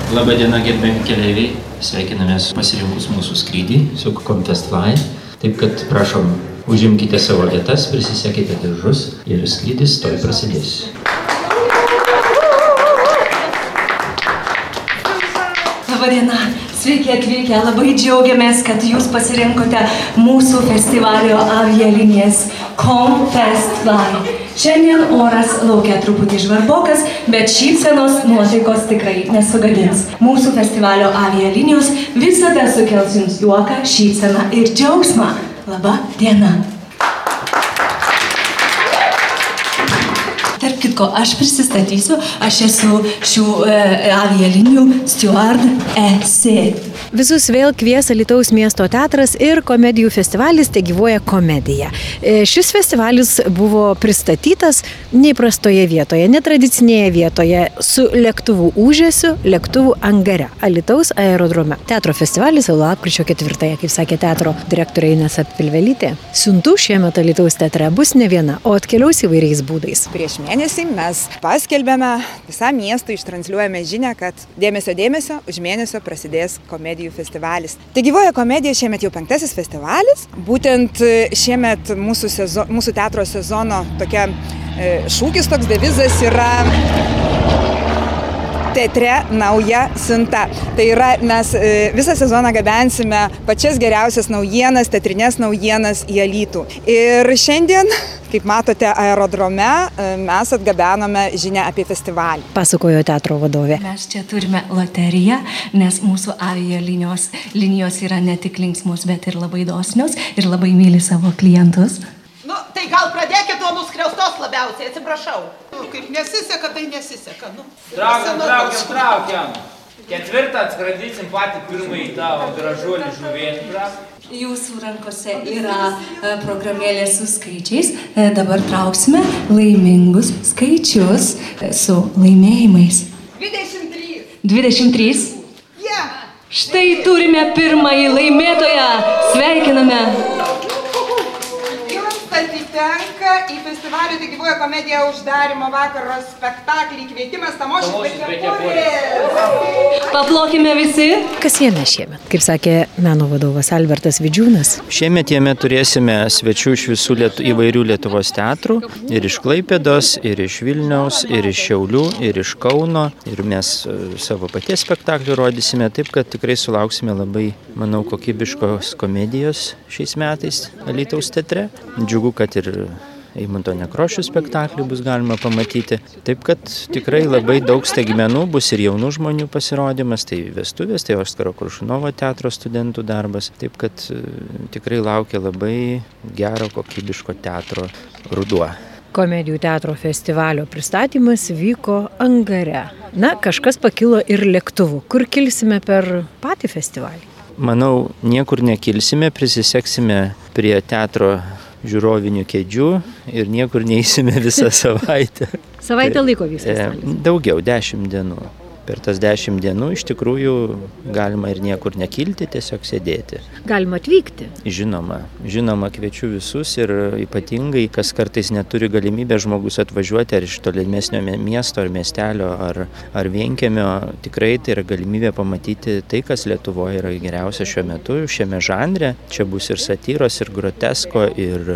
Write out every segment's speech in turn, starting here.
Labą dieną, gerbiami keleiviai. Sveikinamės pasirinkus mūsų skrydį su Comfestfly. Taip kad prašom, užimkite savo vietas, prisisekite diržus ir skrydis toj prasidės. Labą dieną. Sveiki atvykę. Labai džiaugiamės, kad jūs pasirinkote mūsų festivalio avialinijas Comfestfly. Šiandien oras laukia truputį žvarbokas, bet šypsenos nuotaikos tikrai nesugadins. Mūsų festivalio avialinijos visada sukels jums juoką, šypseną ir džiaugsmą. Labą dieną. Tarp kitko, aš prisistatysiu, aš esu šių avialinijų steward SC. Visus vėl kvies Alytaus miesto teatras ir komedijų festivalis Tegyvuoja komedija. Šis festivalis buvo pristatytas neįprastoje vietoje, netradicinėje vietoje su lėktuvų ūžesiu, lėktuvų angare, Alytaus aerodrome. Teatro festivalis lapkričio 4, kaip sakė teatro direktorė Inesa Pilvelytė. Siuntų šiemet Alytaus teatre bus ne viena, o atkeliaus įvairiais būdais. Prieš mėnesį mes paskelbėme visam miestui, ištransliuojame žinią, kad dėmesio, už mėnesio prasidės komedijų festivalis. Tegyvuoja komedija šiemet jau 5. festivalis. Būtent šiemet mūsų teatro sezono tokia šūkis, toks devizas yra teatre nauja siunta. Tai yra, mes visą sezoną gabensime pačias geriausias naujienas, teatrinės naujienas į Alytų. Ir šiandien, kaip matote, aerodrome mes atgabenome žinią apie festivalį. Pasakojo teatro vadovė. Mes čia turime loteriją, nes mūsų avialinijos yra ne tik linksmos, bet ir labai dosnios ir labai myli savo klientus. Tai gal pradėkit nuo nuskriaustos labiausiai, atsiprašau. Kaip nesiseka, tai nesiseka. Traukiam. 4 atskradysim patį pirmąjį tavo gražuolį žuvėdrą. Jūsų rankose yra programėlė su skaičiais. Dabar trauksime laimingus skaičius su laimėjimais. 23. 23? Yeah. Štai turime pirmąjį laimėtoją. Sveikiname. Atitenka į festivalio Tegyvuoja komedija uždarymo vakaro spektaklį Kvietimas Tamošius be kepurės. Paplokime visi. Kas jame šiemet? Kaip sakė meno vadovas Albertas Vidžiūnas. Šiemet jame turėsime svečių iš visų įvairių Lietuvos teatrų. Ir iš Klaipėdos, ir iš Vilniaus, ir iš Šiaulių, ir iš Kauno. Ir mes savo paties spektaklį rodysime. Taip, kad tikrai sulauksime labai, manau, kokybiškos komedijos šiais metais Alytaus teatre. Džiugu, kad ir Eimunto Nekrošių spektaklį bus galima pamatyti. Taip, kad tikrai labai daug staigmenų bus ir jaunų žmonių pasirodymas, tai vestuvės, tai Oskaro Koršunovo teatro studentų darbas. Taip, kad tikrai laukia labai gero kokybiško teatro ruduo. Komedijų teatro festivalio pristatymas vyko angare. Kažkas pakilo ir lėktuvu. Kur kilsime per patį festivalį? Manau, niekur nekilsime, prisiseksime prie teatro žiūrovinių kėdžių ir niekur neįsime visą savaitę. Savaitę laiko vyks festivalis? Daugiau, 10 dienų. Per tas 10 dienų iš tikrųjų galima ir niekur nekilti, tiesiog sėdėti. Galima atvykti? Žinoma, kviečiu visus ir ypatingai, kas kartais neturi galimybę žmogus atvažiuoti ar iš tolimesnio miesto ar miestelio ar vienkiemio, tikrai tai yra galimybė pamatyti tai, kas Lietuvoje yra geriausia šiuo metu, šiame žanre. Čia bus ir satyros, ir grotesko,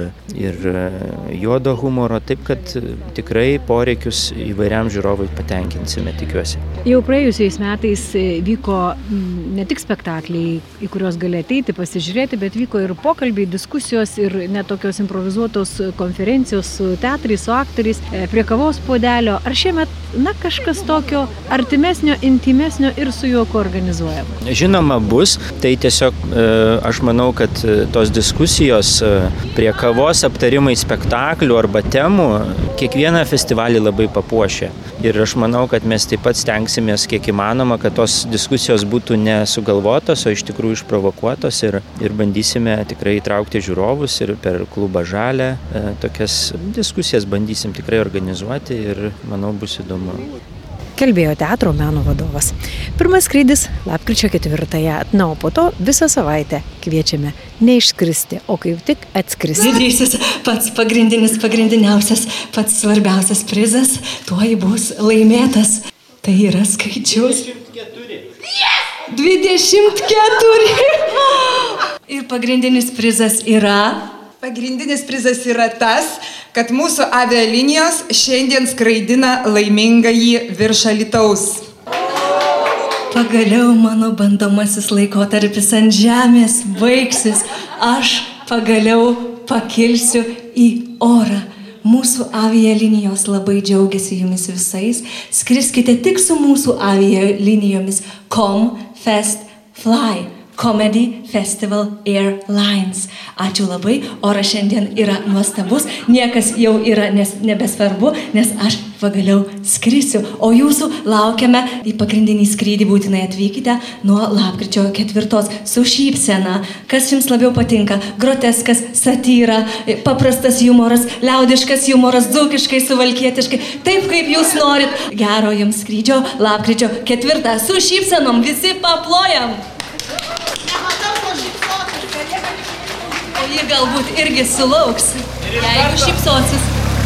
ir juodo humoro, taip kad tikrai poreikius įvairiam žiūrovui patenkinsime, tikiuosi. Jau praėjusiais metais vyko ne tik spektakliai, į kuriuos gali ateiti, pasižiūrėti, bet vyko ir pokalbiai, diskusijos ir net tokios improvizuotos konferencijos su teatrais, su aktoriais, prie kavos puodelio. Ar šiemet, kažkas tokio artimesnio, intimesnio ir su juoku organizuojama? Žinoma bus, tai tiesiog aš manau, kad tos diskusijos prie kavos aptarimai spektaklių arba temų kiekvieną festivalį labai papuošia. Ir aš manau, kad mes taip pat stengsimės kiek įmanoma, kad tos diskusijos būtų nesugalvotos, o iš tikrųjų išprovokuotos ir bandysime tikrai įtraukti žiūrovus ir per klubą Žalę tokias diskusijas bandysim tikrai organizuoti ir manau bus įdomu. Kalbėjo teatro meno vadovas. Pirmas skrydis lapkričio 4, o po to visą savaitę kviečiame neišskristi, o kaip tik atskristi. Didysis, pats pagrindiniausias, pats svarbiausias prizas tuoj bus laimėtas. Tai yra skaičius. 24. Ir pagrindinis prizas yra... Pagrindinis prizas yra tas, kad mūsų avialinijos šiandien skraidina laimingąjį virš Alytaus. Pagaliau mano bandomasis laikotarpis ant žemės baigsis. Aš pagaliau pakilsiu į orą. Mūsų avialinijos labai džiaugiasi jumis visais. Skriskite tik su mūsų avialinijomis Fest Fly. Comedy Festival Airlines. Ačiū labai, oras šiandien yra nuostabus, niekas jau yra nebesvarbu, nes aš pagaliau skrisiu, o jūsų laukiame į pagrindinį skrydį, būtinai atvykite nuo lapkričio 4 su šypsena. Kas jums labiau patinka? Groteskas, satyra, paprastas humoras, liaudiškas humoras, dzūkiškai, suvalkietiškai, taip kaip jūs norit. Gero jums skrydžio lapkričio 4 su šypsenom, visi paplojam. O jie galbūt irgi sulauks, jeigu šypsosis.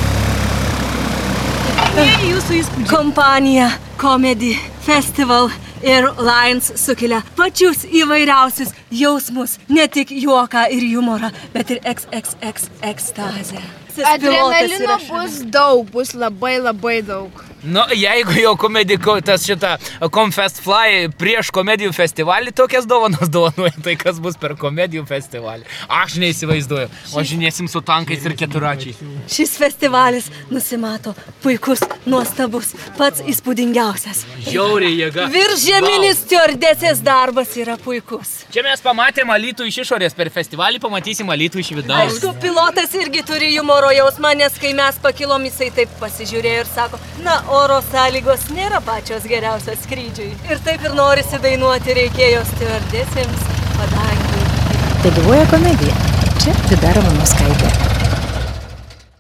Jūsų įspūdžiai. Kompanija Comedy Festival Airlines sukelia pačius įvairiausius jausmus, ne tik juoką ir humorą, bet ir ekstazę. Adrenalino bus daug, bus labai daug. Nu, jeigu jau tas Fest Fly prieš komedijų festivalį tokias dovanas dovanuoja, tai kas bus per komedijų festivalį? Aš neįsivaizduoju. Važinėsim su tankais ir keturačiais. Šis festivalis nusimato puikus, nuostabus, pats įspūdingiausias. Žiauriai jėga. Viržeminis stiuardesės darbas yra puikus. Čia mes pamatėm Alytų iš išorės, per festivalį pamatysim Alytų iš vidaus. Aišku, pilotas irgi turi humoro jausmą, nes kai mes pakilom, jisai taip pasižiūrėjo ir sako, na, oro sąlygos nėra pačios geriausios skrydžiui. Ir taip ir norisi dainuoti reikėjo stiuardesėms padangių. Tai gyvoja komedija. Čia Vida Ramanauskaitė.